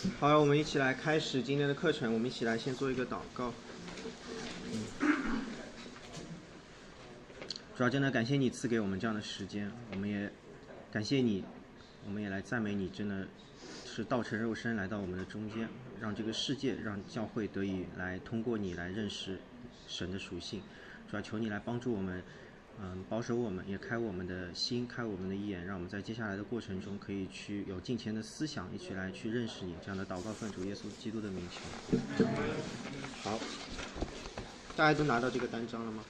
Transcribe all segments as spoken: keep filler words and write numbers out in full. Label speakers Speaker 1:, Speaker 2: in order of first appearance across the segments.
Speaker 1: 好，我们一起来开始今天的课程。我们一起来先做一个祷告。主要真的感谢你赐给我们这样的时间，我们也感谢你，我们也来赞美你，真的是道成肉身来到我们的中间，让这个世界，让教会得以来通过你来认识神的属性。主要求你来帮助我们，嗯，保守我们，也开我们的心，开我们的眼，让我们在接下来的过程中可以去有敬虔的思想，一起来去认识你。这样的祷告奉主耶稣基督的名求。好，大家都拿到这个单章了吗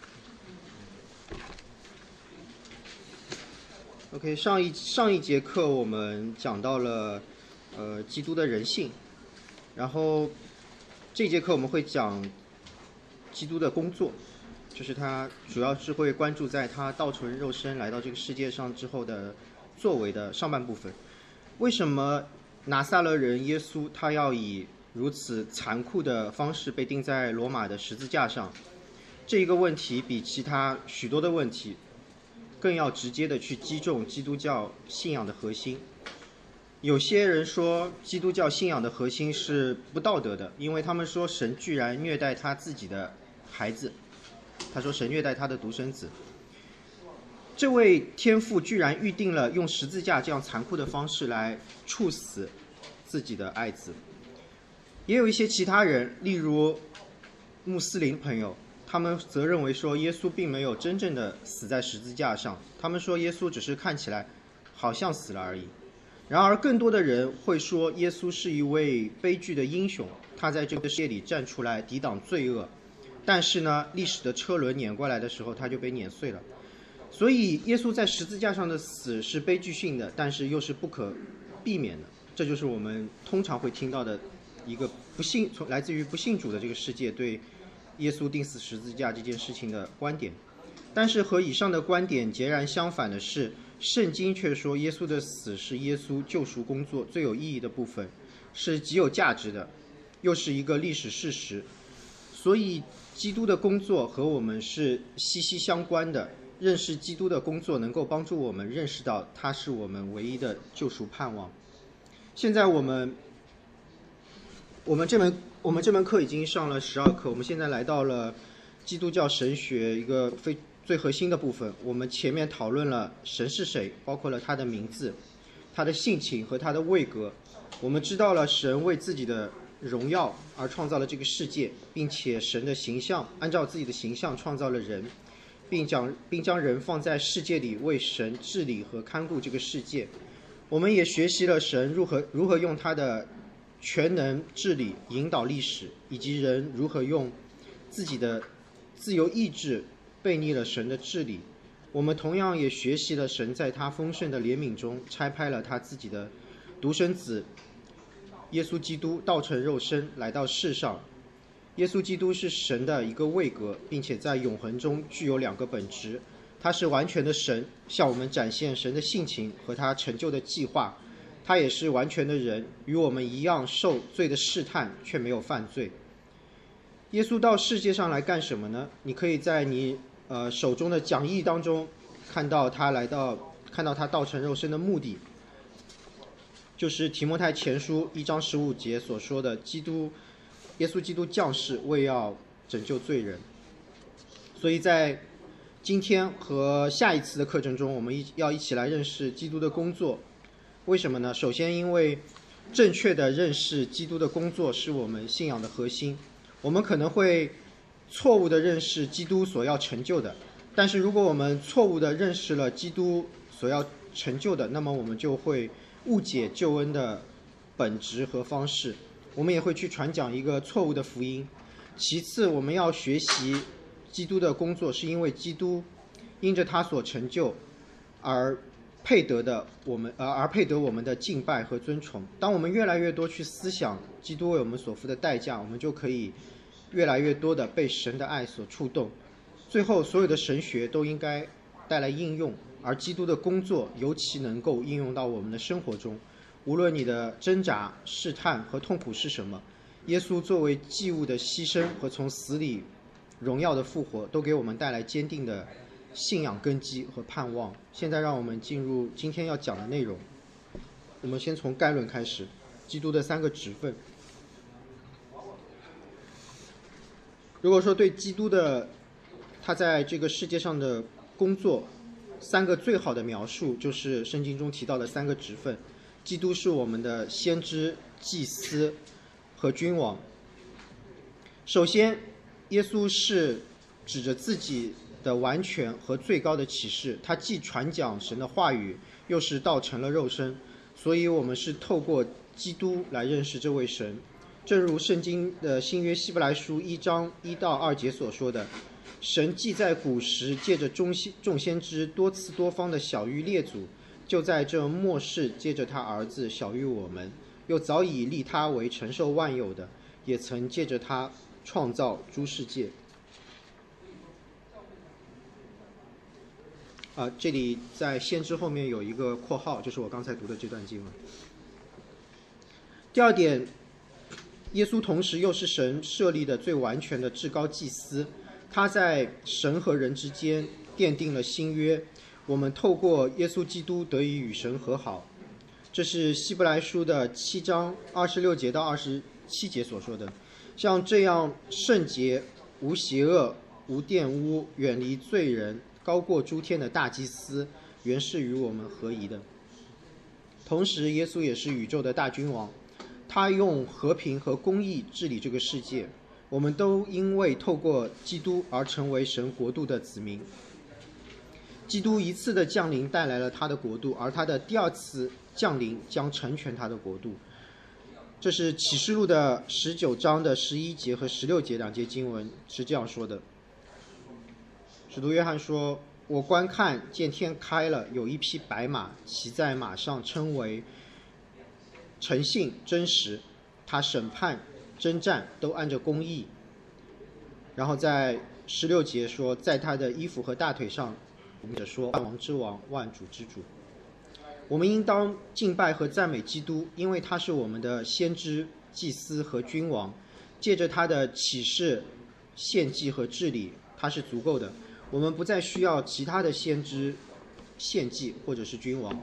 Speaker 1: ？OK， 上一上一节课我们讲到了呃基督的人性，然后这节课我们会讲基督的工作，就是他主要是会关注在他道成肉身来到这个世界上之后的作为的上半部分。为什么拿撒勒人耶稣他要以如此残酷的方式被钉在罗马的十字架上？这一个问题比其他许多的问题更要直接的去击中基督教信仰的核心。有些人说基督教信仰的核心是不道德的，因为他们说神居然虐待他自己的孩子，他说神虐待他的独生子，这位天父居然预定了用十字架这样残酷的方式来处死自己的爱子。也有一些其他人，例如穆斯林朋友，他们则认为说耶稣并没有真正的死在十字架上，他们说耶稣只是看起来好像死了而已。然而更多的人会说耶稣是一位悲剧的英雄，他在这个世界里站出来抵挡罪恶，但是呢，历史的车轮碾过来的时候他就被碾碎了。所以耶稣在十字架上的死是悲剧性的，但是又是不可避免的。这就是我们通常会听到的一个不信来自于不信主的这个世界对耶稣钉死十字架这件事情的观点。但是和以上的观点截然相反的是，圣经却说耶稣的死是耶稣救赎工作最有意义的部分，是极有价值的，又是一个历史事实。所以基督的工作和我们是息息相关的，认识基督的工作能够帮助我们认识到他是我们唯一的救赎盼望。现在我们我们这门我们这门课已经上了十二课，我们现在来到了基督教神学一个非最核心的部分。我们前面讨论了神是谁，包括了他的名字、他的性情和他的位格。我们知道了神为自己的荣耀而创造了这个世界，并且神的形象按照自己的形象创造了人，并将并将人放在世界里为神治理和看顾这个世界。我们也学习了神如何如何用他的全能治理引导历史，以及人如何用自己的自由意志背逆了神的治理。我们同样也学习了神在他丰盛的怜悯中差派了他自己的独生子耶稣基督道成肉身来到世上。耶稣基督是神的一个位格，并且在永恒中具有两个本质。他是完全的神，向我们展现神的性情和他成就的计划。他也是完全的人，与我们一样受罪的试探，却没有犯罪。耶稣到世界上来干什么呢？你可以在你呃手中的讲义当中看到他来到看到他道成肉身的目的，就是提摩太前书一章十五节所说的，基督耶稣基督降世为要拯救罪人。所以在今天和下一次的课程中，我们一要一起来认识基督的工作。为什么呢？首先，因为正确的认识基督的工作是我们信仰的核心。我们可能会错误的认识基督所要成就的，但是如果我们错误的认识了基督所要成就的，那么我们就会误解救恩的本质和方式，我们也会去传讲一个错误的福音。其次，我们要学习基督的工作，是因为基督因着他所成就而配得的我们呃而配得我们的敬拜和尊崇。当我们越来越多去思想基督为我们所付的代价，我们就可以越来越多的被神的爱所触动。最后，所有的神学都应该带来应用，而基督的工作尤其能够应用到我们的生活中。无论你的挣扎、试探和痛苦是什么，耶稣作为祭物的牺牲和从死里荣耀的复活，都给我们带来坚定的信仰根基和盼望。现在让我们进入今天要讲的内容。我们先从概论开始。 基督的三个职分。如果说对基督的他在这个世界上的工作三个最好的描述，就是圣经中提到的三个职分。基督是我们的先知、祭司和君王。首先，耶稣是指着自己的完全和最高的启示，他既传讲神的话语，又是道成了肉身，所以我们是透过基督来认识这位神。正如圣经的新约希伯来书一章一到二节所说的，神既在古时借着众先知多次多方的晓谕列祖，就在这末世借着他儿子晓谕我们，又早已立他为承受万有的，也曾借着他创造诸世界。啊，这里在先知后面有一个括号，就是我刚才读的这段经文。第二点，耶稣同时又是神设立的最完全的至高祭司，他在神和人之间奠定了新约，我们透过耶稣基督得以与神和好。这是希伯来书的七章二十六节到二十七节所说的。像这样圣洁、无邪恶、无玷污、远离罪人、高过诸天的大祭司，原是与我们合宜的。同时，耶稣也是宇宙的大君王，他用和平和公义治理这个世界。我们都因为透过基督而成为神国度的子民。基督一次的降临带来了他的国度，而他的第二次降临将成全他的国度。这是启示录的十九章的十一节和十六节两节经文是这样说的。使徒约翰说，我观看见天开了，有一匹白马，骑在马上，称为诚信真实，他审判征战都按着公义。然后在十六节说，在他的衣服和大腿上我们者说，万王之王，万主之主。我们应当敬拜和赞美基督，因为他是我们的先知、祭司和君王，借着他的启示、献祭和治理，他是足够的。我们不再需要其他的先知、献祭或者是君王。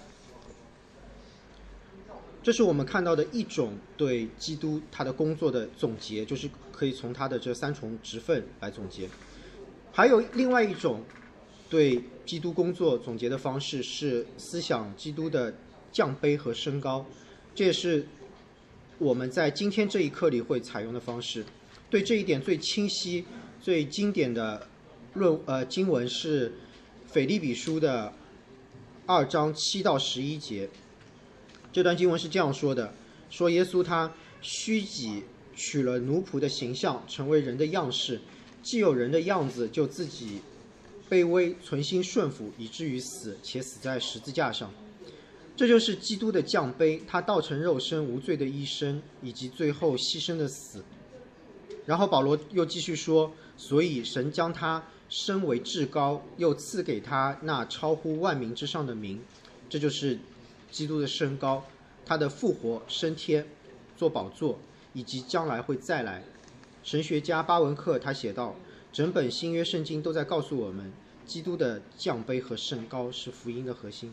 Speaker 1: 这是我们看到的一种对基督他的工作的总结，就是可以从他的这三重职分来总结。还有另外一种对基督工作总结的方式，是思想基督的降卑和升高，这也是我们在今天这一课里会采用的方式。对这一点最清晰、最经典的论呃经文是腓立比书的二章七到十一节。这段经文是这样说的：说耶稣他虚己，取了奴仆的形象，成为人的样式，既有人的样子，就自己卑微，存心顺服，以至于死，且死在十字架上。这就是基督的降卑，他道成肉身，无罪的一生，以及最后牺牲的死。然后保罗又继续说，所以神将他升为至高，又赐给他那超乎万民之上的名。这就是基督的升高，他的复活、升天、做宝座，以及将来会再来。神学家巴文克他写道，整本新约圣经都在告诉我们，基督的降卑和升高是福音的核心。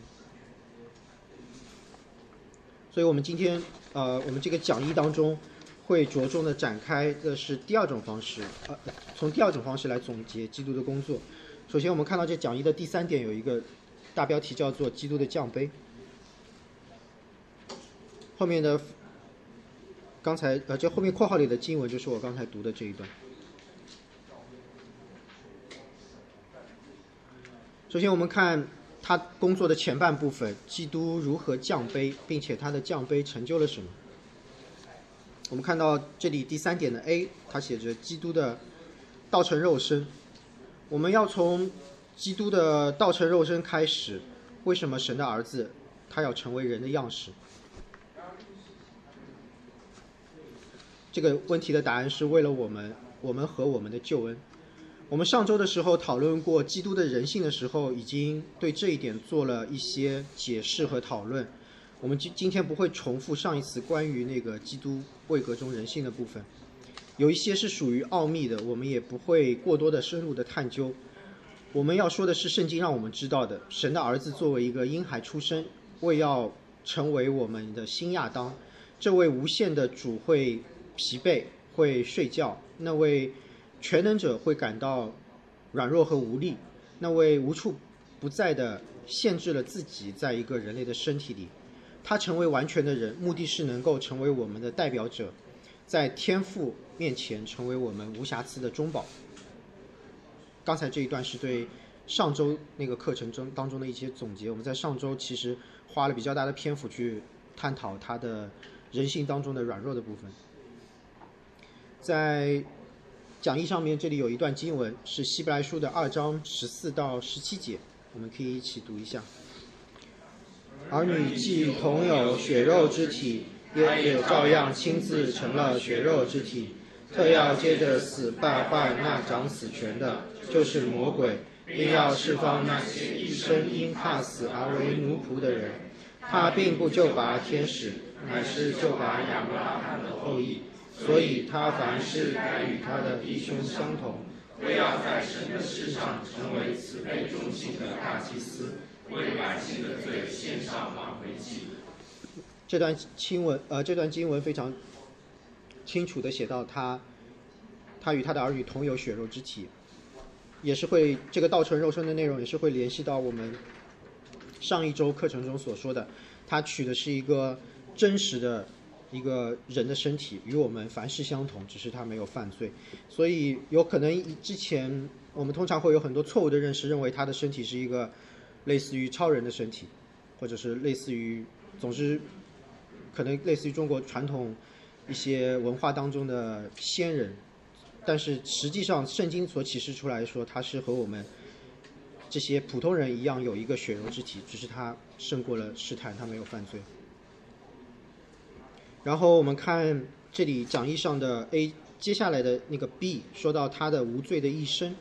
Speaker 1: 所以我们今天呃，我们这个讲义当中会着重的展开的是第二种方式，呃，从第二种方式来总结基督的工作。首先我们看到这讲义的第三点有一个大标题叫做基督的降卑。后面的刚才呃，这后面括号里的经文就是我刚才读的这一段。首先我们看他工作的前半部分，基督如何降卑，并且他的降卑成就了什么。我们看到这里第三点的 A， 他写着基督的道成肉身。我们要从基督的道成肉身开始。为什么神的儿子他要成为人的样式？这个问题的答案是为了我们，我们和我们的救恩。我们上周的时候讨论过基督的人性的时候，已经对这一点做了一些解释和讨论。我们今今天不会重复上一次关于那个基督位格中人性的部分，有一些是属于奥秘的，我们也不会过多的深入的探究。我们要说的是圣经让我们知道的，神的儿子作为一个婴孩出生，为要成为我们的新亚当， 这位无限的主会疲惫，会睡觉；那位全能者会感到软弱和无力；那位无处不在的限制了自己在一个人类的身体里。他成为完全的人，目的是能够成为我们的代表者，在天父面前成为我们无瑕疵的中保。刚才这一段是对上周那个课程中当中的一些总结。我们在上周其实花了比较大的篇幅去探讨他的人性当中的软弱的部分。在讲义上面，这里有一段经文是希伯来书的二章十四到十七节，我们可以一起读一下。儿女既同有血肉之体，也也照样亲自成了血肉之体，特要接着死败坏那掌死权的，就是魔鬼，并要释放那些一生因怕死而为奴仆的人。他并不就拔天使，乃是就拔亚伯拉罕的后裔，所以他凡事该与他的弟兄相同，为要在神的事上成为慈悲忠信的大祭司，为百姓的罪献上挽回祭。这段经文，呃，这段经文非常清楚地写到他，他与他的儿女同有血肉之体，也是会这个道成肉身的内容，也是会联系到我们上一周课程中所说的，他取的是一个真实的一个人的身体，与我们凡事相同，只是他没有犯罪。所以有可能之前我们通常会有很多错误的认识，认为他的身体是一个类似于超人的身体，或者是类似于，总之可能类似于中国传统一些文化当中的仙人，但是实际上圣经所启示出来说，他是和我们这些普通人一样有一个血肉之体，只是他胜过了试探，他没有犯罪。然后我们看这里讲义上的 A， 接下来的那个 B 说到他的无罪的一生。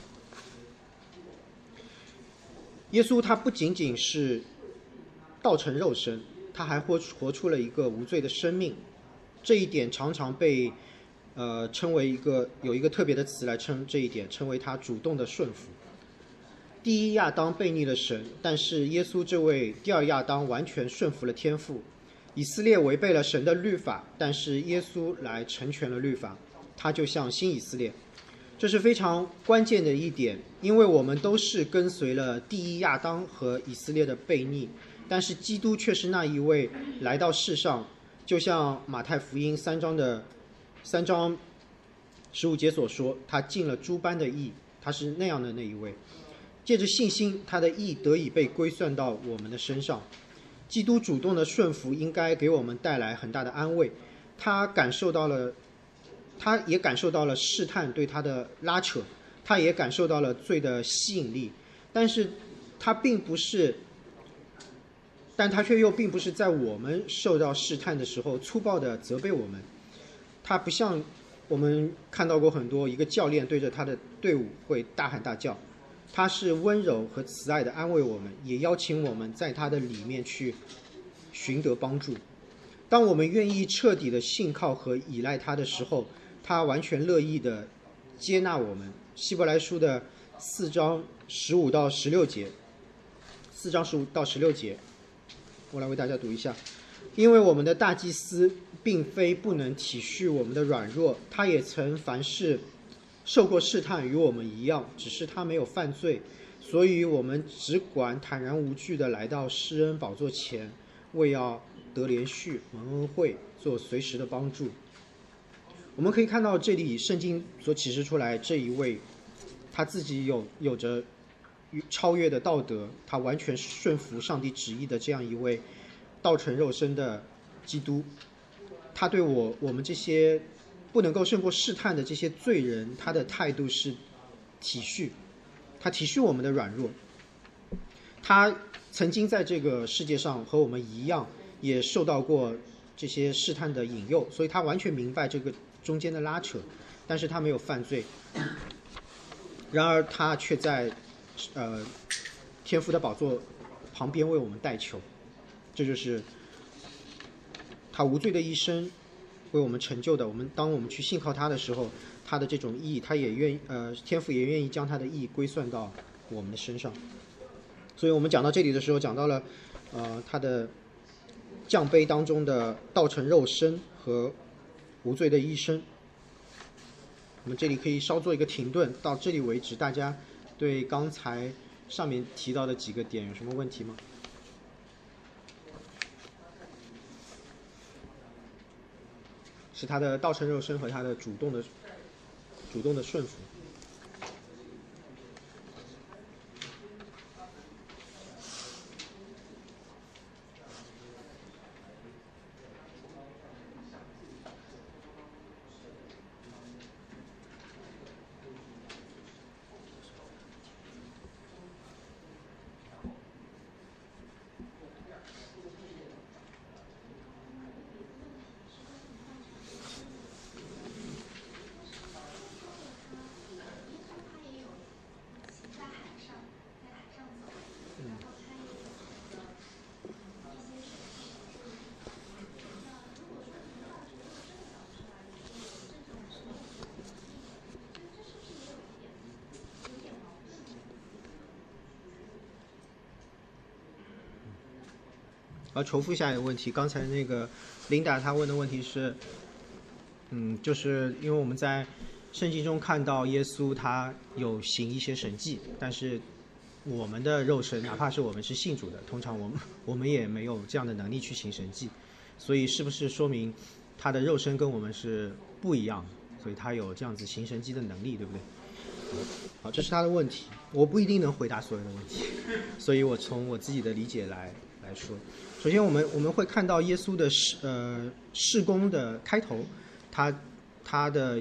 Speaker 1: 耶稣他不仅仅是道成肉身，他还活活出了一个无罪的生命。这一点常常被呃称为一个有一个特别的词来称这一点，称为他主动的顺服。第一亚当悖逆了神，但是耶稣这位第二亚当完全顺服了天父。以色列违背了神的律法，但是耶稣来成全了律法，他就像新以色列。这是非常关键的一点，因为我们都是跟随了第一亚当和以色列的悖逆，但是基督却是那一位来到世上，就像马太福音三章的三章十五节所说，他尽了诸般的义，他是那样的那一位。借着信心，他的义得以被归算到我们的身上。基督主动的顺服应该给我们带来很大的安慰，他感受到了，他也感受到了试探对他的拉扯，他也感受到了罪的吸引力，但是他并不是，但他却又并不是在我们受到试探的时候粗暴的责备我们。他不像我们看到过很多一个教练对着他的队伍会大喊大叫，他是温柔和慈爱的安慰我们，也邀请我们在他的里面去寻得帮助。当我们愿意彻底的信靠和依赖他的时候，他完全乐意的接纳我们。希伯来书的四章十五到十六节，四章十五到十六节，我来为大家读一下。因为我们的大祭司并非不能体恤我们的软弱，他也曾凡事受过试探，与我们一样，只是他没有犯罪，所以我们只管坦然无惧地来到施恩宝座前，为要得连续蒙恩惠，做随时的帮助。我们可以看到这里圣经所启示出来，这一位他自己有有着超越的道德，他完全顺服上帝旨意的这样一位道成肉身的基督，他对我我们这些不能够胜过试探的这些罪人，他的态度是体恤，他体恤我们的软弱。他曾经在这个世界上和我们一样，也受到过这些试探的引诱，所以他完全明白这个中间的拉扯，但是他没有犯罪。然而他却在呃天父的宝座旁边为我们代求，这就是他无罪的一生为我们成就的。我们当我们去信靠他的时候，他的这种义，他也愿意呃天父也愿意将他的义归算到我们的身上。所以我们讲到这里的时候，讲到了呃他的降杯当中的道成肉身和无罪的一生。我们这里可以稍做一个停顿，到这里为止，大家对刚才上面提到的几个点有什么问题吗？是他的道成肉身和他的主动的主动的顺服。呃，重复一下一个问题，刚才那个琳达她问的问题是，嗯，就是因为我们在圣经中看到耶稣他有行一些神迹，但是我们的肉身，哪怕是我们是信主的，通常我们我们也没有这样的能力去行神迹，所以是不是说明他的肉身跟我们是不一样的，所以他有这样子行神迹的能力，对不对？好，这是他的问题，我不一定能回答所有的问题，所以我从我自己的理解来来说。首先我们我们会看到耶稣的事呃事工的开头，他他的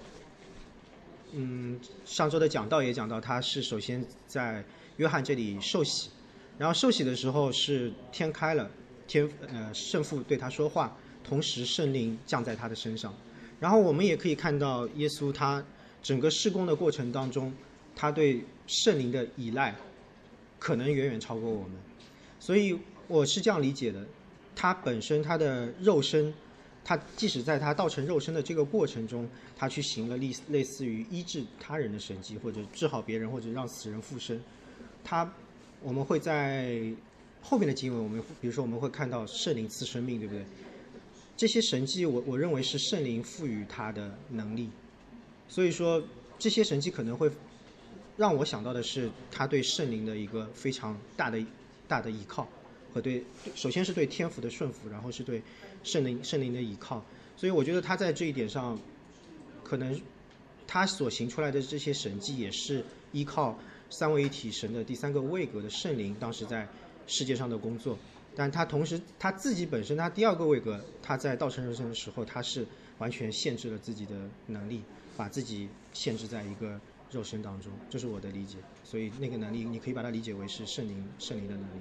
Speaker 1: 嗯上周的讲道也讲到，他是首先在约翰这里受洗，然后受洗的时候是天开了，天呃圣父对他说话，同时圣灵降在他的身上。然后我们也可以看到耶稣他整个事工的过程当中，他对圣灵的依赖可能远远超过我们，所以我是这样理解的，他本身他的肉身，他即使在他道成肉身的这个过程中，他去行了类类似于医治他人的神迹，或者治好别人，或者让死人复生，他我们会在后面的经文，我们比如说我们会看到圣灵赐生命，对不对？这些神迹我我认为是圣灵赋予他的能力，所以说这些神迹可能会让我想到的是他对圣灵的一个非常大的大的依靠。和对，首先是对天父的顺服，然后是对圣灵圣灵的依靠，所以我觉得他在这一点上，可能他所行出来的这些神迹，也是依靠三位一体神的第三个位格的圣灵当时在世界上的工作，但他同时他自己本身，他第二个位格，他在道成肉身的时候，他是完全限制了自己的能力，把自己限制在一个肉身当中，这是我的理解，所以那个能力你可以把它理解为是圣灵圣灵的能力。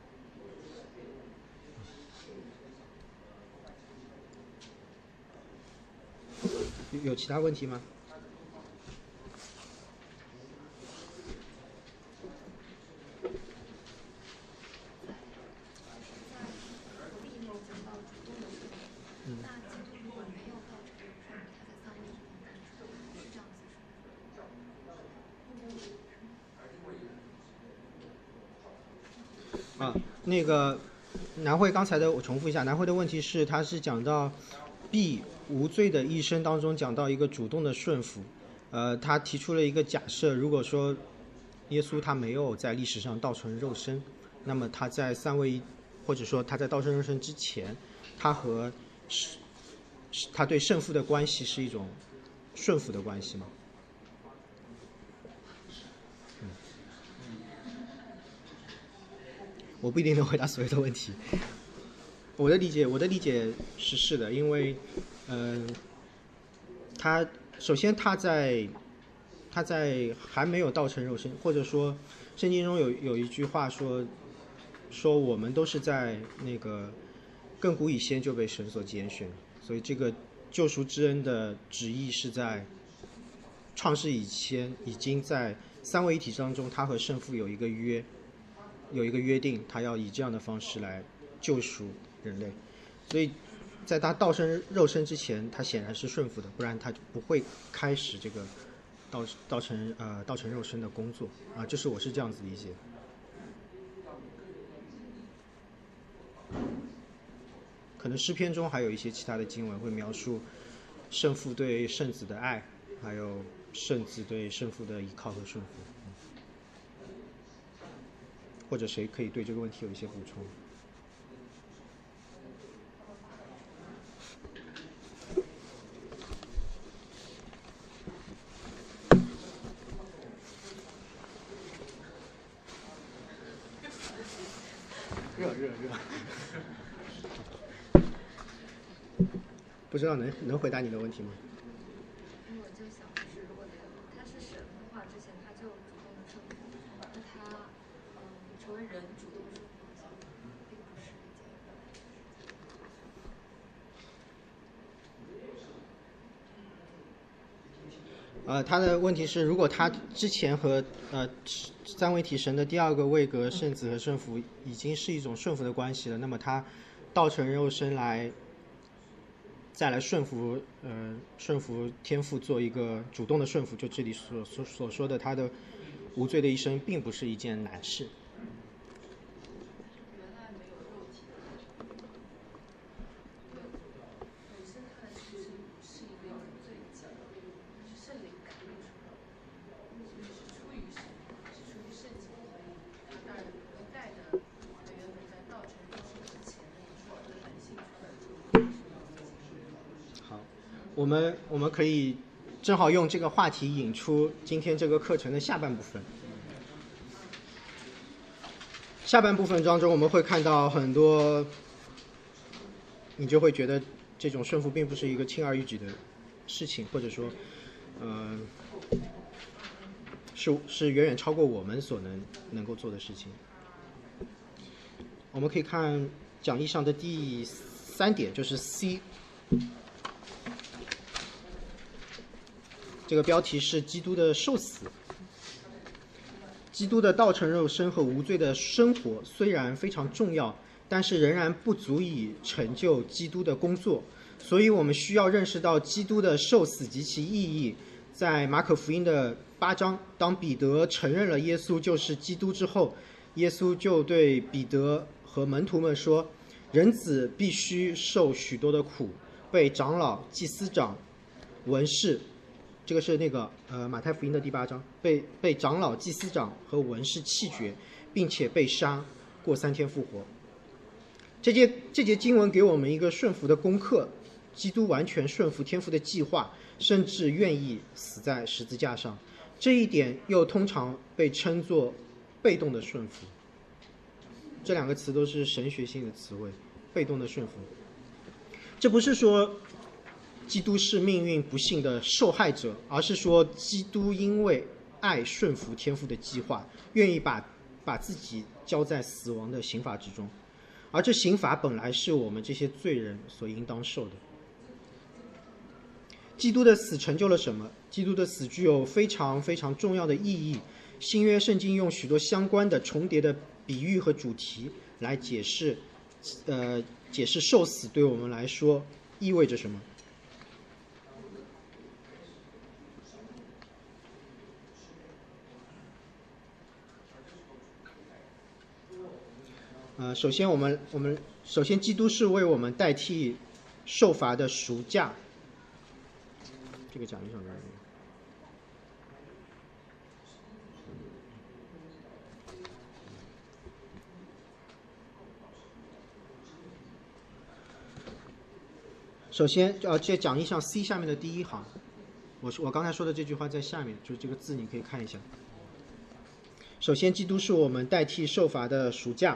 Speaker 1: 有其他问题吗？啊，那个南慧刚才的我重复一下，南慧的问题是，他是讲到 B 无罪的一生当中讲到一个主动的顺服，呃，他提出了一个假设，如果说耶稣他没有在历史上道成肉身，那么他在三位一，或者说他在道成肉身之前，他和他对圣父的关系是一种顺服的关系吗？嗯，我不一定能回答所有的问题。我的理解，我的理解是是的，因为，嗯、呃，他首先他在他在还没有道成肉身，或者说圣经中有有一句话说说我们都是在那个亘古以先就被神所拣选，所以这个救赎之恩的旨意是在创世以前已经在三位一体当中，他和圣父有一个约，有一个约定，他要以这样的方式来救赎人类，所以在他道成肉身之前，他显然是顺服的，不然他就不会开始这个道道成呃道成肉身的工作啊，这是我是这样子理解。 能诗篇中还有一些其他的经文会描述圣父对圣子的爱，还有圣子对圣父的依靠和顺服。或者谁可以对这个问题有一些补充？热热热！不知道能能回答你的问题吗？
Speaker 2: 我就想的是，如果他是神的话，之前他就主动的顺服，那他嗯成为人主动顺服，好像并不是一件。
Speaker 1: 呃，他的问题是，如果他之前和呃三位一体神的第二个位格圣子和圣父已经是一种顺服的关系了，那么他道成肉身来再来顺服呃顺服天父，做一个主动的顺服，就这里所所所说的他的无罪的一生，并不是一件难事。我们我们可以正好用这个话题引出今天这个课程的下半部分。下半部分当中，我们会看到很多，你就会觉得这种顺服并不是一个轻而易举的事情，或者说，呃，是是远远超过我们所能能够做的事情。我们可以看讲义上的第三点，就是 C。这个标题是基督的受死。基督的道成肉身和无罪的生活虽然非常重要，但是仍然不足以成就基督的工作，所以我们需要认识到基督的受死及其意义。在马可福音的八章，当彼得承认了耶稣就是基督之后，耶稣就对彼得和门徒们说，人子必须受许多的苦，被长老、祭司长、文士，这个是那个呃马太福音的第八章，被被长老、祭司长和文士弃绝，并且被杀，过三天复活。这节这节经文给我们一个顺服的功课，基督完全顺服天父的计划，甚至愿意死在十字架上。这一点又通常被称作被动的顺服。这两个词都是神学性的词汇，被动的顺服。这不是说基督是命运不幸的受害者，而是说基督因为爱顺服天父的计划，愿意把把自己交在死亡的刑罚之中，而这刑罚本来是我们这些罪人所应当受的。基督的死成就了什么？基督的死具有非常非常重要的意义。新约圣经用许多相关的重叠的比喻和主题来解释，呃，解释受死对我们来说意味着什么。呃，首先我们我们首先基督是为我们代替受罚的赎价。这个讲义上面。首先，呃，这讲义上 C 下面的第一行，我我刚才说的这句话在下面，就是这个字你可以看一下。首先，基督是我们代替受罚的赎价，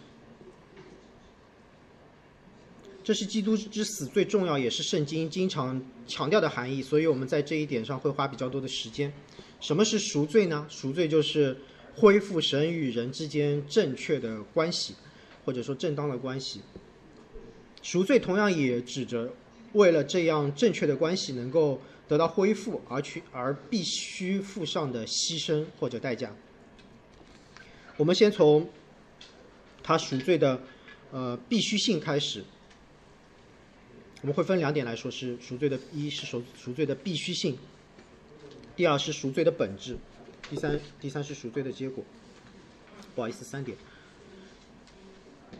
Speaker 1: 这是基督之死最重要，也是圣经经常强调的含义，所以我们在这一点上会花比较多的时间。什么是赎罪呢？赎罪就是恢复神与人之间正确的关系，或者说正当的关系。赎罪同样也指着为了这样正确的关系能够得到恢复而去而必须付上的牺牲或者代价。我们先从他赎罪的呃必须性开始。我们会分两点来说，是赎罪的，一是赎赎罪的必须性，第二是赎罪的本质，第三第三是赎罪的结果。不好意思，三点。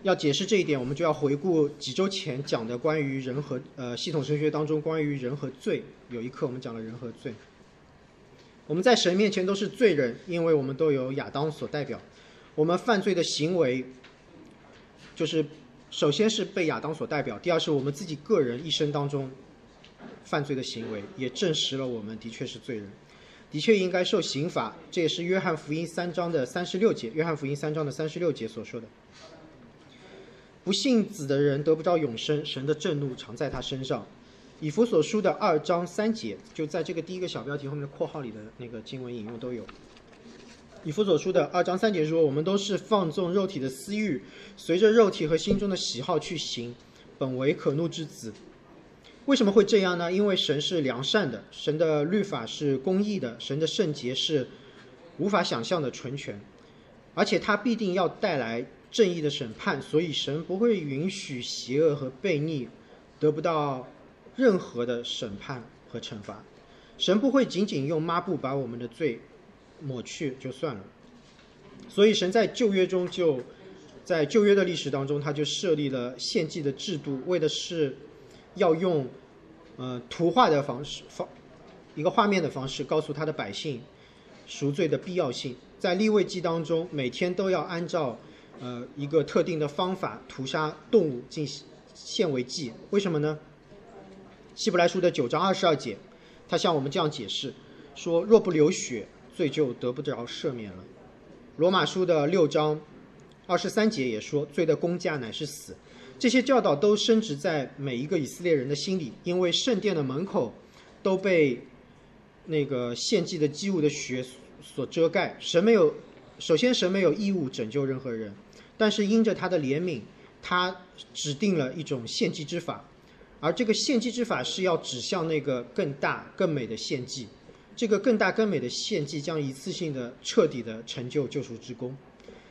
Speaker 1: 要解释这一点，我们就要回顾几周前讲的关于人和呃系统神学当中关于人和罪，有一课我们讲了人和罪。我们在神面前都是罪人，因为我们都有亚当所代表。我们犯罪的行为，就是首先是被亚当所代表，第二是我们自己个人一生当中犯罪的行为，也证实了我们的确是罪人，的确应该受刑罚。这也是约翰福音三章的三十六节，约翰福音三章的三十六节所说的。不信子的人得不着永生，神的震怒常在他身上。以弗所书的二章三节，就在这个第一个小标题后面的括号里的那个经文引用都有。以弗所书的二章三节说，我们都是放纵肉体的私欲，随着肉体和心中的喜好去行，本为可怒之子。为什么会这样呢？因为神是良善的，神的律法是公义的，神的圣洁是无法想象的纯全，而且他必定要带来正义的审判，所以神不会允许邪恶和悖逆得不到任何的审判和惩罚。神不会仅仅用抹布把我们的罪抹去就算了。所以神在旧约中就在旧约的历史当中，他就设立了献祭的制度，为的是要用呃图画的方式方一个画面的方式告诉他的百姓赎罪的必要性。在利未记当中，每天都要按照呃，一个特定的方法屠杀动物进行献为祭。为什么呢？希伯来书的九章二十二节，他向我们这样解释说，若不流血，罪就得不着赦免了。罗马书的六章二十三节也说，罪的工价乃是死。这些教导都深植在每一个以色列人的心里，因为圣殿的门口都被那个献祭的祭物的血所遮盖。神没有首先神没有义务拯救任何人，但是因着他的怜悯，他指定了一种献祭之法，而这个献祭之法是要指向那个更大更美的献祭。这个更大更美的献祭将一次性的彻底的成就救赎之功。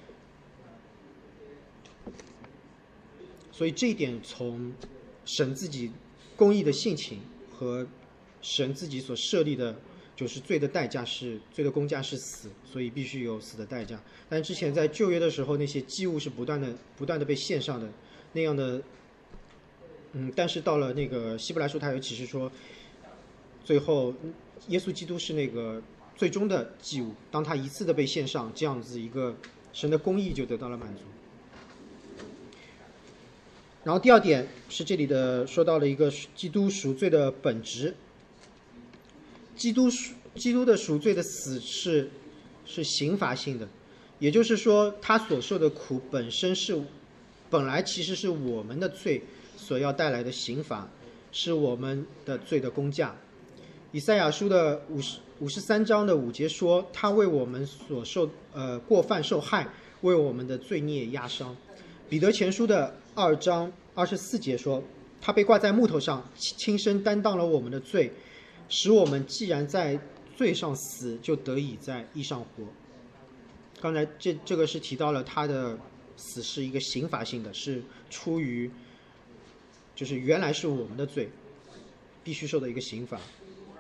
Speaker 1: 所以这一点从神自己公义的性情和神自己所设立的就是罪的代价是罪的工价是死，所以必须有死的代价。但之前在旧约的时候，那些祭物是不断的不断的被献上的那样的，嗯，但是到了那个希伯来书，他有启示说，最后耶稣基督是那个最终的祭物，当他一次的被献上，这样子一个神的公义就得到了满足。然后第二点是这里的说到了一个基督赎罪的本质。基督基督的赎罪的死是是刑罚性的，也就是说他所受的苦本身是本来其实是我们的罪所要带来的刑罚，是我们的罪的工价。以赛亚书的五十五十三章的五节说，他为我们所受呃过犯受害，为我们的罪孽压伤。彼得前书的二章二十四节说，他被挂在木头上，亲身担当了我们的罪，使我们既然在罪上死，就得以在义上活。刚才这这个是提到了他的死是一个刑罚性的，是出于就是原来是我们的罪必须受的一个刑罚，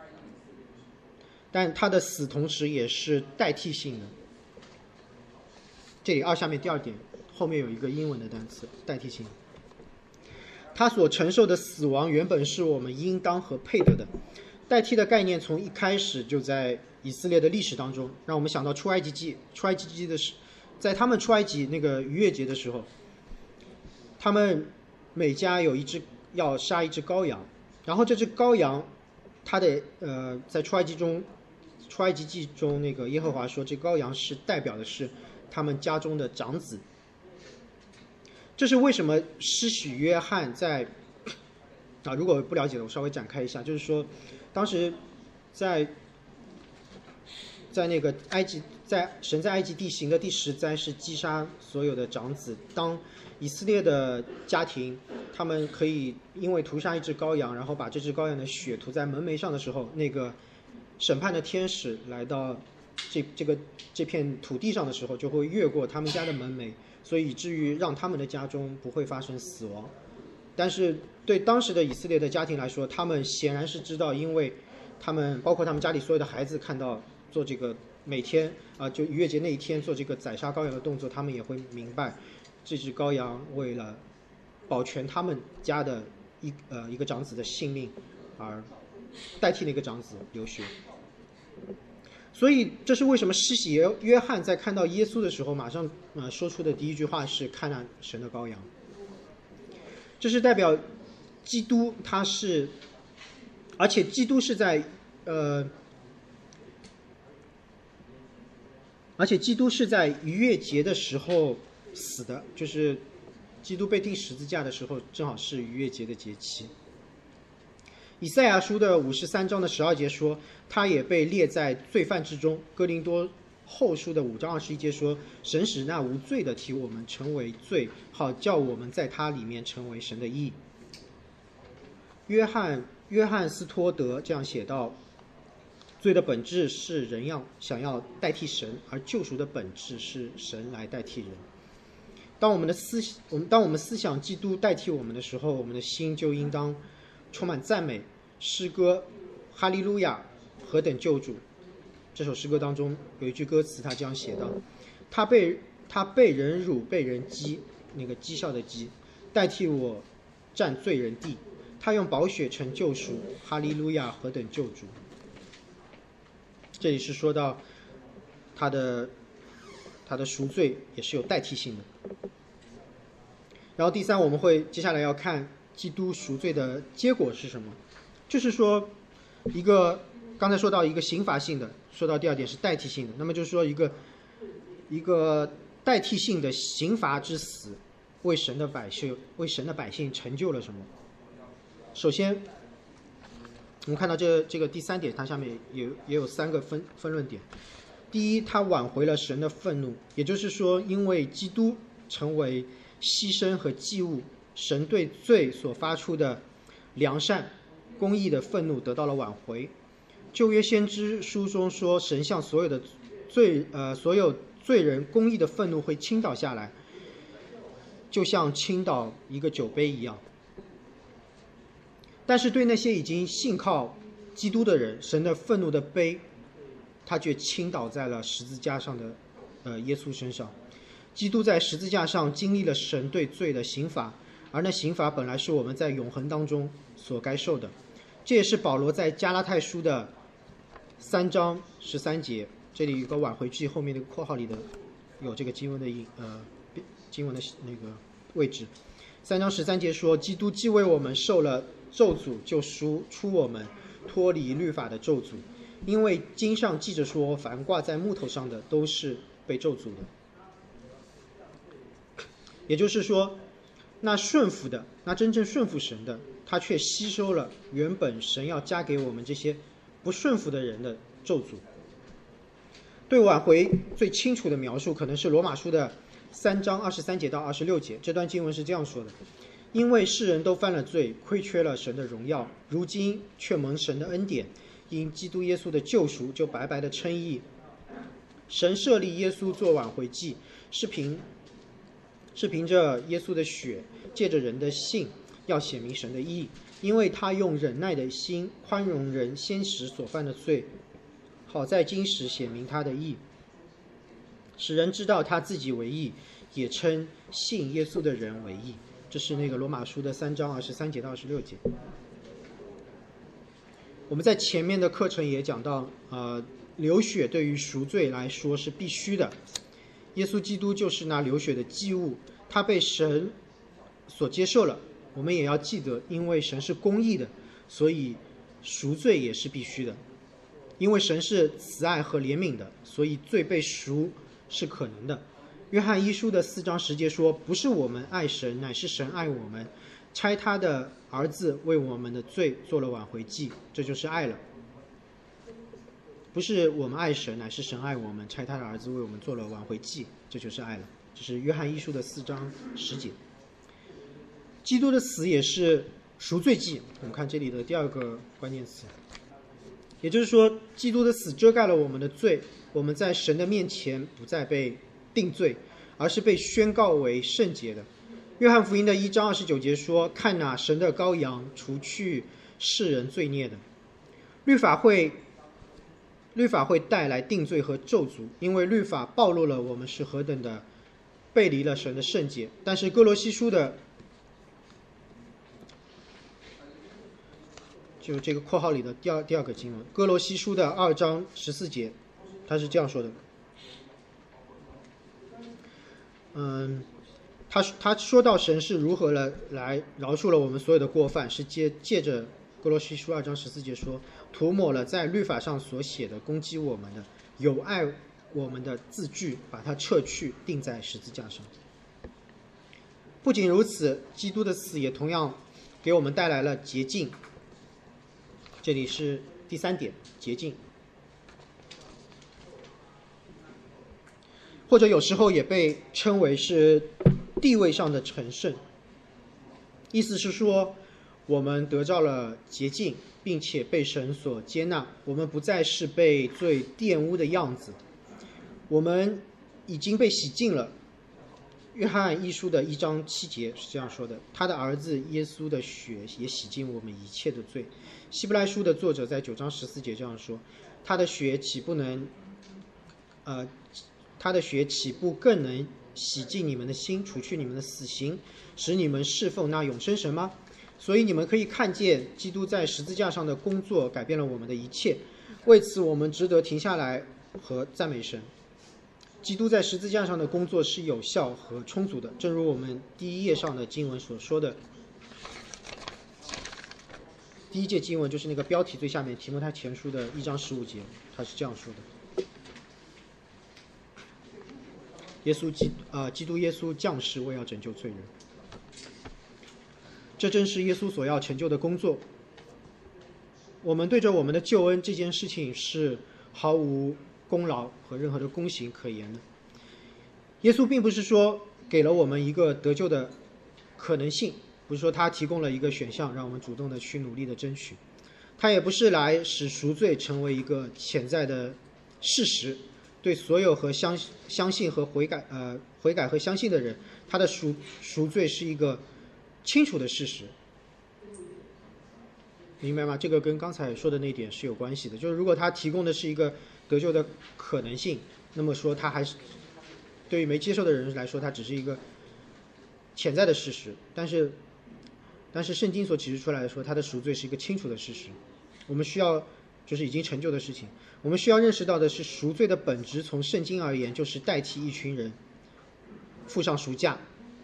Speaker 1: 但他的死同时也是代替性的。这里二下面第二点后面有一个英文的单词，代替性。他所承受的死亡原本是我们应当和配得的。代替的概念从一开始就在以色列的历史当中，让我们想到出埃及记。出埃及记的是，在他们出埃及那个逾越节的时候，他们每家有一只要杀一只羔羊，然后这只羔羊，它的呃，在出埃及中，出埃及记中那个耶和华说，这羔羊是代表的是他们家中的长子。这是为什么施洗约翰在啊，如果不了解的，我稍微展开一下，就是说，当时在在那个埃及，在神在埃及地行的第十灾是击杀所有的长子。当以色列的家庭他们可以因为屠杀一只羔羊，然后把这只羔羊的血涂在门楣上的时候，那个审判的天使来到这这个这片土地上的时候，就会越过他们家的门楣，所以以至于让他们的家中不会发生死亡。但是对当时的以色列的家庭来说，他们显然是知道，因为他们包括他们家里所有的孩子看到做这个每天啊、呃，就逾越节那一天做这个宰杀羔羊的动作，他们也会明白这只羔羊为了保全他们家的一呃一个长子的性命而代替那个长子流血。所以这是为什么施洗约翰在看到耶稣的时候，马上呃说出的第一句话是看那神的羔羊。这是代表基督他是，而且基督是在呃，而且基督是在逾越节的时候死的，就是基督被钉十字架的时候，正好是逾越节的节期。以赛亚书的五十三章的十二节说，他也被列在罪犯之中。哥林多后书的五章二十一节说，神使那无罪的替我们成为罪，好叫我们在他里面成为神的义。约翰约翰斯托德这样写道，罪的本质是人要想要代替神，而救赎的本质是神来代替人。当我们的思我们当我们思想基督代替我们的时候，我们的心就应当充满赞美。诗歌哈利路亚，何等救主。这首诗歌当中有一句歌词，他这样写道，他被他被人辱，被人讥，那个讥笑的讥，代替我占罪人地，他用宝血成救赎，哈利路亚，何等救主。这里是说到他的他的赎罪也是有代替性的。然后第三，我们会接下来要看基督赎罪的结果是什么，就是说一个刚才说到一个刑罚性的，说到第二点是代替性的，那么就是说一个一个代替性的刑罚之死为神的百姓为神的百姓成就了什么。首先我们看到这这个第三点，它下面也也有三个分分论点。第一，它挽回了神的愤怒，也就是说因为基督成为牺牲和祭物，神对罪所发出的良善公义的愤怒得到了挽回。旧约先知书中说，神向所有的罪呃所有罪人公义的愤怒会倾倒下来，就像倾倒一个酒杯一样。但是对那些已经信靠基督的人，神的愤怒的杯他却倾倒在了十字架上的呃耶稣身上。基督在十字架上经历了神对罪的刑罚，而那刑罚本来是我们在永恒当中所该受的。这也是保罗在加拉太书的三章十三节，这里有个挽回句后面那个括号里的有这个经文的呃经文的那个位置。三章十三节说，基督既为我们受了咒诅，就赎出我们脱离律法的咒诅，因为经上记着说，凡挂在木头上的都是被咒诅的。也就是说，那顺服的，那真正顺服神的，他却吸收了原本神要加给我们这些不顺服的人的咒诅。对挽回最清楚的描述可能是罗马书的三章二十三节到二十六节，这段经文是这样说的，因为世人都犯了罪，亏缺了神的荣耀，如今却蒙神的恩典，因基督耶稣的救赎，就白白的称义。神设立耶稣做挽回祭，是凭是凭着耶稣的血，借着人的信，要显明神的义，因为他用忍耐的心宽容人先时所犯的罪，好在今时显明他的义，使人知道他自己为义，也称信耶稣的人为义。这是那个罗马书的三章二十三节到二十六节。我们在前面的课程也讲到，呃，流血对于赎罪来说是必须的。耶稣基督就是那流血的祭物，他被神所接受了。我们也要记得，因为神是公义的，所以赎罪也是必须的。因为神是慈爱和怜悯的，所以罪被赎是可能的。约翰一书的四章十节说，不是我们爱神，乃是神爱我们，差他的儿子为我们的罪做了挽回祭，这就是爱了。不是我们爱神，乃是神爱我们，差他的儿子为我们做了挽回祭，这就是爱了。这是约翰一书的四章十节。基督的死也是赎罪祭，我们看这里的第二个关键词，也就是说，基督的死遮盖了我们的罪，我们在神的面前不再被定罪，而是被宣告为圣洁的。约翰福音的一章二十九节说，看哪，神的羔羊，除去世人罪孽的。律法会律法会带来定罪和咒诅，因为律法暴露了我们是何等的背离了神的圣洁。但是哥罗西书的就这个括号里的第二第二个经文，哥罗西书的二章十四节，他是这样说的。嗯，他他说到神是如何了来饶恕了我们所有的过犯，是借借着哥罗西书二章十四节说，涂抹了在律法上所写的攻击我们的有爱我们的字句，把它撤去，钉在十字架上。不仅如此，基督的死也同样给我们带来了洁净。这里是第三点，洁净，或者有时候也被称为是地位上的成圣。意思是说，我们得到了洁净，并且被神所接纳，我们不再是被罪玷污的样子，我们已经被洗净了。约翰一书的一章七节是这样说的，他的儿子耶稣的血也洗净我们一切的罪。希伯来书的作者在九章十四节这样说，他的血岂不能呃，他的血岂不更能洗净你们的心，除去你们的死刑，使你们侍奉那永生神吗？所以你们可以看见基督在十字架上的工作改变了我们的一切，为此我们值得停下来和赞美神。基督在十字架上的工作是有效和充足的，正如我们第一页上的经文所说的。第一节经文就是那个标题最下面提摩太前书的一章十五节，他是这样说的：耶稣基呃基督耶稣降世为要拯救罪人，这正是耶稣所要成就的工作。我们对着我们的救恩这件事情是毫无功劳和任何的功行可言的。耶稣并不是说给了我们一个得救的可能性，不是说他提供了一个选项让我们主动的去努力的争取，他也不是来使赎罪成为一个潜在的事实，对所有和相相信和悔改呃悔改和相信的人，他的赎赎罪是一个清楚的事实。明白吗？这个跟刚才说的那点是有关系的，就是如果他提供的是一个得救的可能性，那么说他还是对于没接受的人来说，它只是一个潜在的事实。但是，但是圣经所启示出来的说，他的赎罪是一个清楚的事实。我们需要就是已经成就的事情。我们需要认识到的是，赎罪的本质从圣经而言，就是代替一群人付上赎价。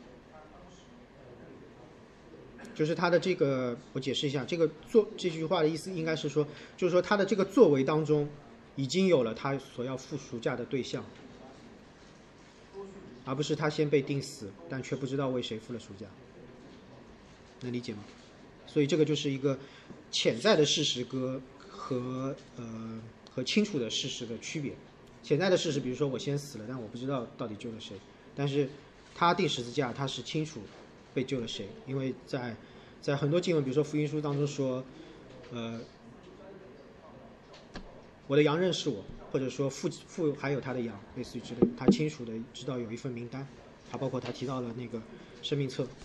Speaker 1: 就是他的这个，我解释一下，这个做这句话的意思应该是说，就是说他的这个作为当中，已经有了他所要付赎价的对象，而不是他先被定死，但却不知道为谁付了赎价。能理解吗？所以这个就是一个潜在的事实和和呃和清楚的事实的区别。潜在的事实，比如说我先死了，但我不知道到底救了谁，但是他定十字架，他是清楚被救了谁，因为在在很多经文，比如说福音书当中说，呃，我的羊认识我，或者说父父还有他的羊，类似于之类的，他清楚的知道有一份名单，还包括他提到了那个生命册。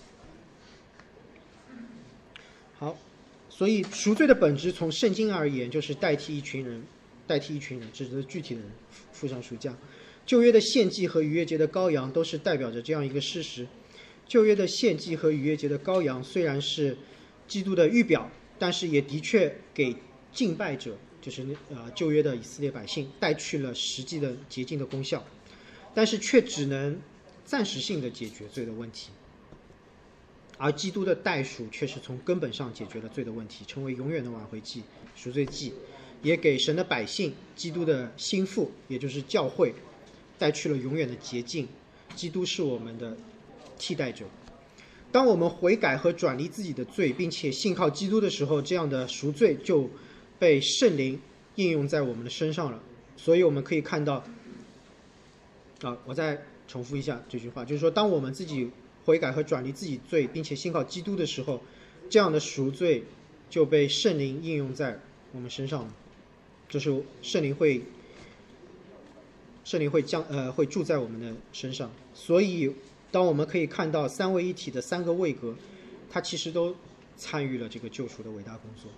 Speaker 1: 好，所以赎罪的本质从圣经而言，就是代替一群人，代替一群人，指的具体的人付上赎价。旧约的献祭和逾越节的羔羊都是代表着这样一个事实。旧约的献祭和逾越节的羔羊虽然是基督的预表，但是也的确给敬拜者，就是呃旧约的以色列百姓带去了实际的洁净的功效，但是却只能暂时性的解决罪的问题。而基督的代赎却是从根本上解决了罪的问题，成为永远的挽回祭、赎罪祭，也给神的百姓、基督的心腹，也就是教会，带去了永远的洁净。基督是我们的替代者。当我们悔改和转离自己的罪，并且信靠基督的时候，这样的赎罪就被圣灵应用在我们的身上了。所以我们可以看到，啊，我再重复一下这句话，就是说，当我们自己悔改和转离自己罪，并且信靠基督的时候，这样的赎罪就被圣灵应用在我们身上了。就是圣灵会，圣灵会将呃会住在我们的身上。所以，当我们可以看到三位一体的三个位格，它其实都参与了这个救赎的伟大工作。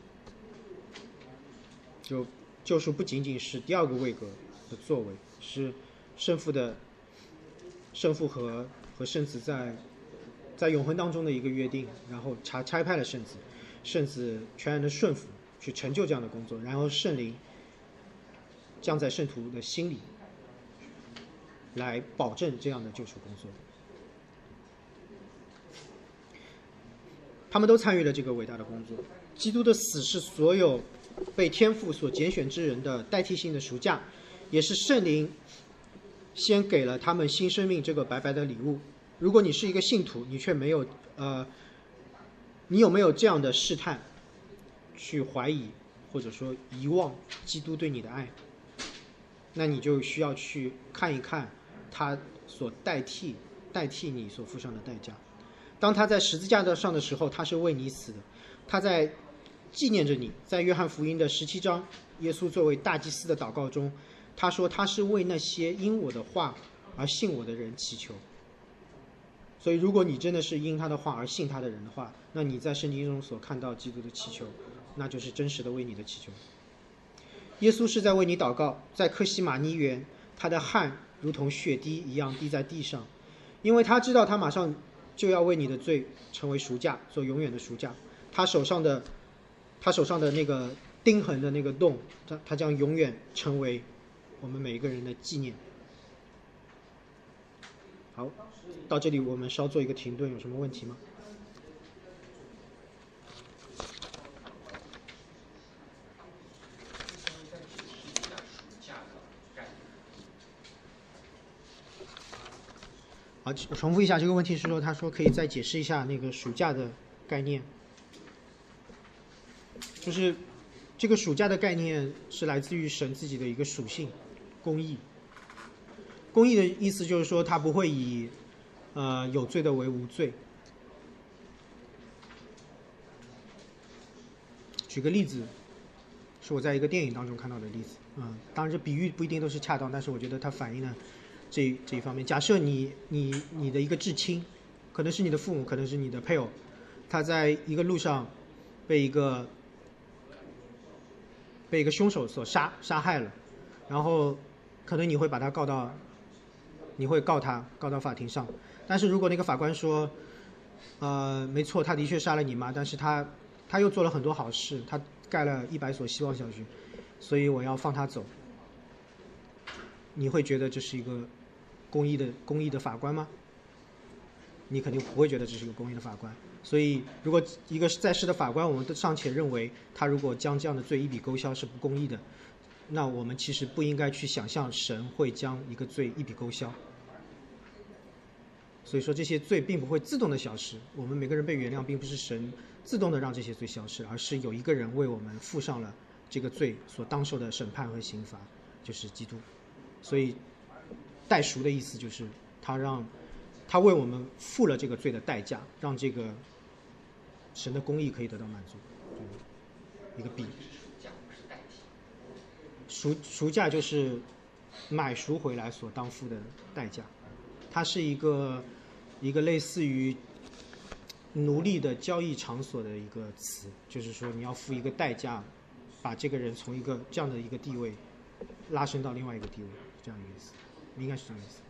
Speaker 1: 就救赎不仅仅是第二个位格的作为，是圣父的
Speaker 3: 圣父和和圣子在在永恒当中的一个约定，然后差差派了圣子，圣子全然的顺服去成就这样的工作，然后圣灵降在圣徒的心里，来保证这样的救赎工作。他们都参与了这个伟大的工作。基督的死是所有被天父所拣选之人的代替性的赎价，也是圣灵先给了他们新生命这个白白的礼物。如果你是一个信徒，你却没有呃，你有没有这样的试探，去怀疑或者说遗忘基督对你的爱？那你就需要去看一看他所代替代替你所付上的代价。当他在十字架上的时候，他是为你死的，他在纪念着你。在约翰福音的十七章，耶稣作为大祭司的祷告中，他说他是为那些因我的话而信我的人祈求。所以如果你真的是因他的话而信他的人的话，那你在圣经中所看到基督的祈求，那就是真实的为你的祈求。耶稣是在为你祷告，在客西马尼园，他的汗如同血滴一样滴在地上，因为他知道他马上就要为你的罪成为赎价，做永远的赎价。他手上的他手上的那个钉痕的那个洞，他他将永远成为我们每一个人的纪念。好，到这里我们稍做一个停顿，有什么问题吗？好，我重复一下这个问题是说，他说可以再解释一下那个暑假的概念，就是这个暑假的概念是来自于神自己的一个属性，公义。公义的意思就是说，他不会以呃有罪的为无罪。举个例子，是我在一个电影当中看到的例子，嗯，当然这比喻不一定都是恰当，但是我觉得它反映了这这一方面。假设你你你的一个至亲，可能是你的父母，可能是你的配偶，他在一个路上被一个被一个凶手所杀杀害了，然后可能你会把他告到，你会告他告到法庭上。但是如果那个法官说，呃，没错，他的确杀了你妈，但是他他又做了很多好事，他盖了一百所希望小学，所以我要放他走。你会觉得这是一个公义的公义的法官吗？你肯定不会觉得这是一个公义的法官。所以如果一个在世的法官，我们尚且认为他如果将这样的罪一笔勾销是不公义的，那我们其实不应该去想象神会将一个罪一笔勾销。所以说这些罪并不会自动的消失，我们每个人被原谅并不是神自动的让这些罪消失，而是有一个人为我们付上了这个罪所当受的审判和刑罚，就是基督。所以代赎的意思就是他让他为我们付了这个罪的代价，让这个神的公义可以得到满足，一个比赎赎价就是买赎回来所当付的代价，它是一个一个类似于奴隶的交易场所的一个词，就是说你要付一个代价，把这个人从一个这样的一个地位拉升到另外一个地位，这样一个意思，应该是这样的意思。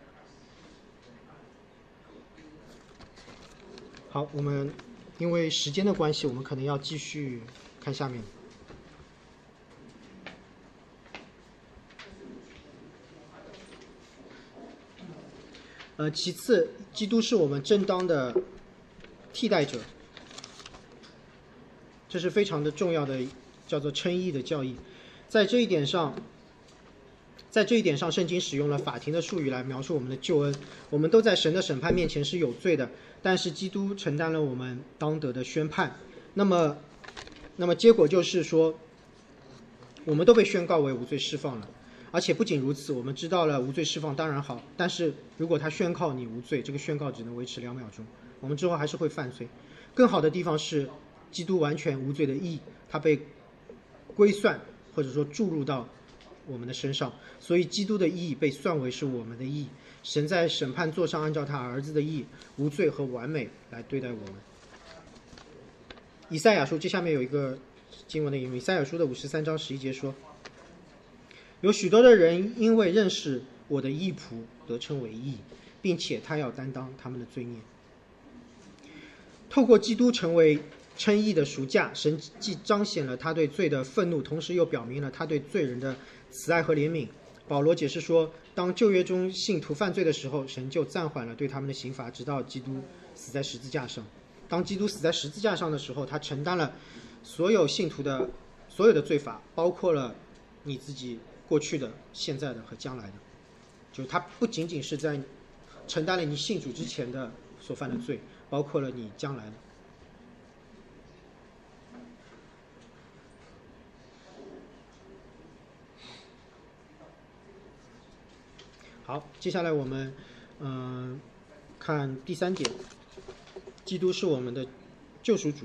Speaker 3: 好，我们因为时间的关系，我们可能要继续看下面。呃，其次，基督是我们正当的替代者，这是非常的重要的，叫做称义的教义。在这一点上，在这一点上，圣经使用了法庭的术语来描述我们的救恩。我们都在神的审判面前是有罪的，但是基督承担了我们当得的宣判。那么，那么结果就是说，我们都被宣告为无罪释放了。而且不仅如此，我们知道了无罪释放当然好，但是如果他宣告你无罪，这个宣告只能维持两秒钟，我们之后还是会犯罪。更好的地方是，基督完全无罪的义，他被归算或者说注入到我们的身上，所以基督的义被算为是我们的义。神在审判座上按照他儿子的义，无罪和完美来对待我们。以赛亚书，这下面有一个经文的引用，以赛亚书的五十三章十一节说，有许多的人因为认识我的义仆得称为义， 并且他要担当他们的罪孽。透过基督成为称义的赎价，神既彰显了他对罪的愤怒，同时又表明了他对罪人的慈爱和怜悯。保罗解释说，当旧约中信徒犯罪的时候，神就暂缓了对他们的刑罚，直到基督死在十字架上。当基督死在十字架上的时候，他承担了所有信徒的所有的罪罚，包括了你自己过去的、现在的和将来的。就是他不仅仅是在承担了你信主之前的所犯的罪，包括了你将来的。好，接下来我们嗯、呃、看第三点，基督是我们的救赎主。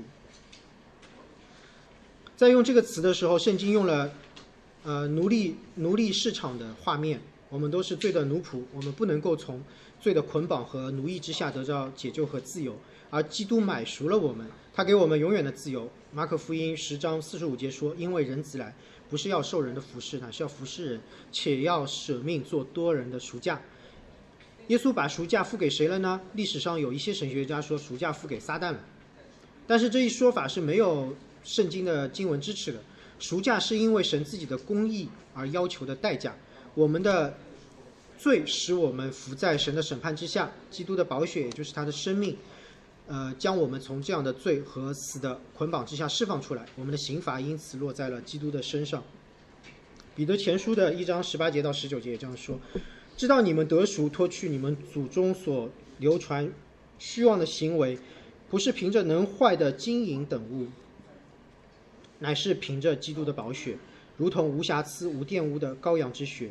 Speaker 3: 在用这个词的时候，圣经用了呃奴隶奴隶市场的画面，我们都是罪的奴仆，我们不能够从罪的捆绑和奴役之下得到解救和自由，而基督买赎了我们，他给我们永远的自由。马可福音十章四十五节说，因为人子来不是要受人的服侍，乃是要服侍人，且要舍命做多人的赎价。耶稣把赎价付给谁了呢？历史上有一些神学家说赎价付给撒旦了，但是这一说法是没有圣经的经文支持的。赎价是因为神自己的公义而要求的代价，我们的罪使我们伏在神的审判之下，基督的宝血也就是他的生命呃，将我们从这样的罪和死的捆绑之下释放出来，我们的刑罚因此落在了基督的身上。彼得前书的一章十八节到十九节也这样说，知道你们得赎，脱去你们祖宗所流传虚妄的行为，不是凭着能坏的金银等物，乃是凭着基督的宝血，如同无瑕疵无玷污的羔羊之血。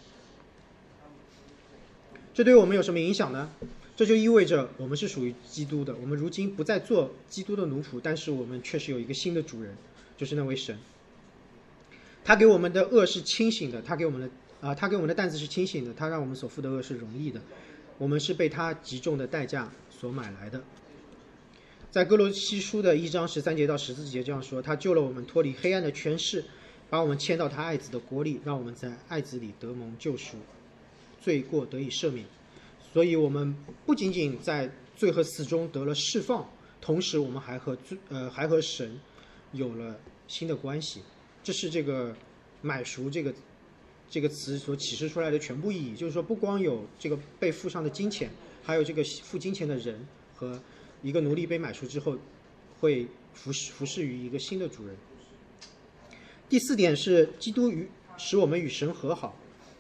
Speaker 3: 这对我们有什么影响呢？这就意味着我们是属于基督的，我们如今不再做基督的奴仆，但是我们确实有一个新的主人，就是那位神。他给我们的恶是清醒的，他给我们的啊、呃，他给我们的担子是清醒的，他让我们所负的恶是容易的，我们是被他极重的代价所买来的。在哥罗西书的一章十三节到十四节这样说，他救了我们脱离黑暗的权势，把我们迁到他爱子的国里，让我们在爱子里得蒙救赎，罪过得以赦免。所以我们不仅仅在罪和死中得了释放，同时我们还和呃还和神有了新的关系。这是这个买赎这个这个词所启示出来的全部意义，就是说不光有这个被付上的金钱，还有这个付金钱的人和一个奴隶被买赎之后会服侍服侍于一个新的主人。第四点是基督与使我们与神和好。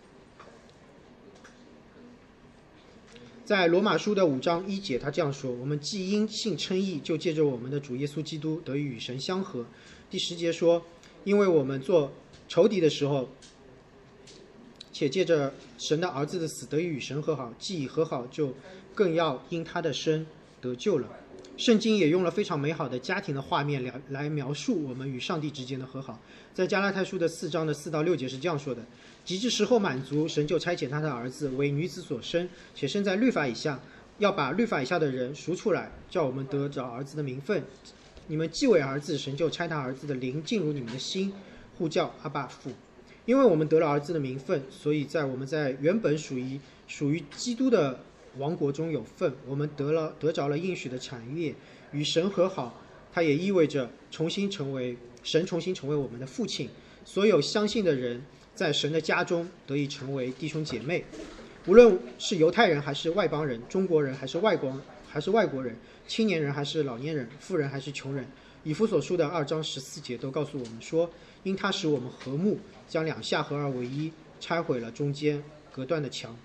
Speaker 3: 在罗马书的五章一节他这样说，我们既因信称义，就借着我们的主耶稣基督得以与神相和。第十节说，因为我们做仇敌的时候，且借着神的儿子的死得以与神和好，既已和好，就更要因他的生得救了。圣经也用了非常美好的家庭的画面来来描述我们与上帝之间的和好。在加拉太书的四章的四到六节是这样说的，及至时候满足，神就差遣他的儿子为女子所生，且生在律法以下，要把律法以下的人赎出来，叫我们得着儿子的名分。你们既为儿子，神就差他儿子的灵进入你们的心，呼叫阿爸父。因为我们得了儿子的名分，所以在我们在原本属于属于基督的王国中有份，我们得了得着了应许的产业，与神和好。它也意味着重新成为神重新成为我们的父亲，所有相信的人在神的家中得以成为弟兄姐妹，无论是犹太人还是外邦人，中国人还是外国还是外国人，青年人还是老年人，富人还是穷人。以弗所书的二章十四节都告诉我们说，因他使我们和睦，将两下合二为一，拆毁了中间隔断的墙。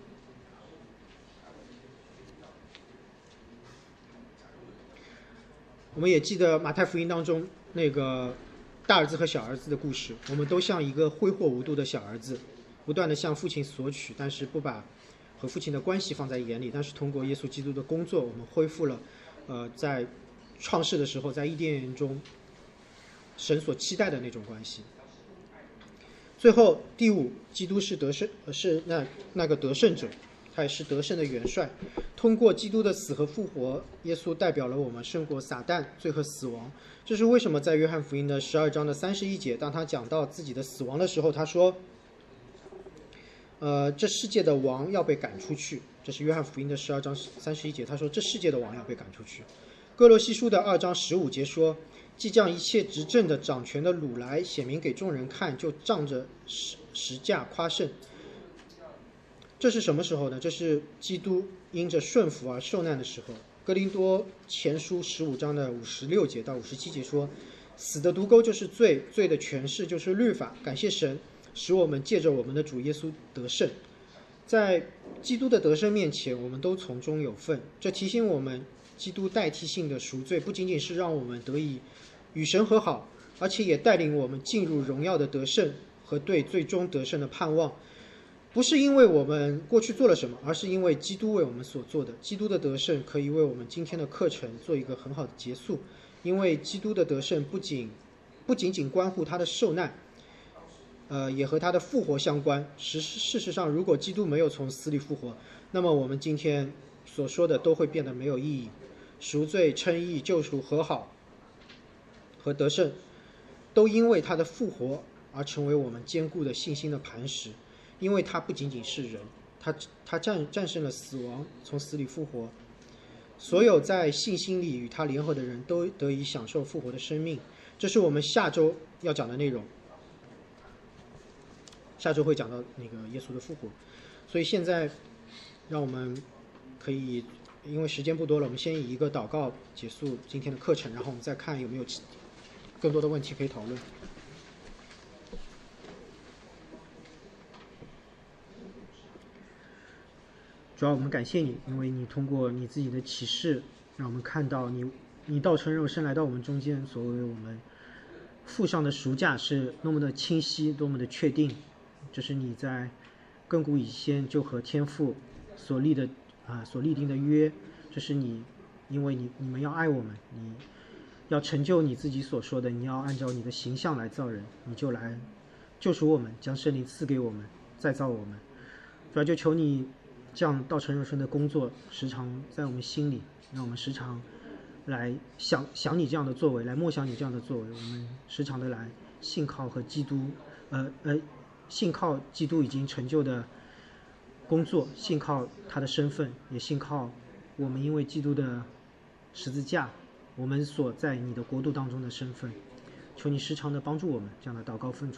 Speaker 3: 我们也记得马太福音当中那个大儿子和小儿子的故事，我们都像一个挥霍无度的小儿子，不断的向父亲索取，但是不把和父亲的关系放在眼里。但是通过耶稣基督的工作，我们恢复了呃在创世的时候在伊甸园中神所期待的那种关系。最后第五，基督是得胜是那那个得胜者，他也是得胜的元帅。通过基督的死和复活，耶稣代表了我们胜过撒旦、罪和死亡。这是为什么在约翰福音的十二章的三十一节，当他讲到自己的死亡的时候，他说呃，这世界的王要被赶出去， 这是约翰福音的十二章三十一节，他说这世界的王要被赶出去。哥罗西书的二章十五节说，既将一切执政的掌权的掳来，显明给众人看，就仗着十十架夸胜。这是什么时候呢？这是基督因着顺服而受难的时候。哥林多前书十五章的五十六节到五十七节说，死的毒钩就是罪，罪的权势就是律法。感谢神，使我们借着我们的主耶稣得胜。在基督的得胜面前，我们都从中有份。这提醒我们，基督代替性的赎罪不仅仅是让我们得以与神和好，而且也带领我们进入荣耀的得胜和对最终得胜的盼望。不是因为我们过去做了什么，而是因为基督为我们所做的。基督的得胜可以为我们今天的课程做一个很好的结束，因为基督的得胜不仅不仅仅关乎他的受难，呃，也和他的复活相关。事事实上，如果基督没有从死里复活，那么我们今天所说的都会变得没有意义。赎罪、称义、救赎、和好和得胜，都因为他的复活而成为我们坚固的信心的磐石。因为他不仅仅是人，他他战战胜了死亡，从死里复活。所有在信心里与他联合的人都得以享受复活的生命。这是我们下周要讲的内容。下周会讲到那个耶稣的复活。所以现在让我们可以，因为时间不多了，我们先以一个祷告结束今天的课程，然后我们再看有没有更多的问题可以讨论。主要我们感谢你，因为你通过你自己的启示，让我们看到你你道成肉身来到我们中间，所为我们付上的赎价是多么的清晰，多么的确定。这是你在亘古以先就和天父所立的啊、呃、所立定的约。这是你，因为你你们要爱我们，你要成就你自己所说的，你要按照你的形象来造人，你就来救赎我们，将圣灵赐给我们，再造我们。主要就求你这样道成肉身的工作时常在我们心里，让我们时常来想想你这样的作为，来默想你这样的作为。我们时常的来信靠和基督呃呃信靠基督已经成就的工作，信靠他的身份，也信靠我们因为基督的十字架，我们所在你的国度当中的身份。求你时常的帮助我们，这样的祷告奉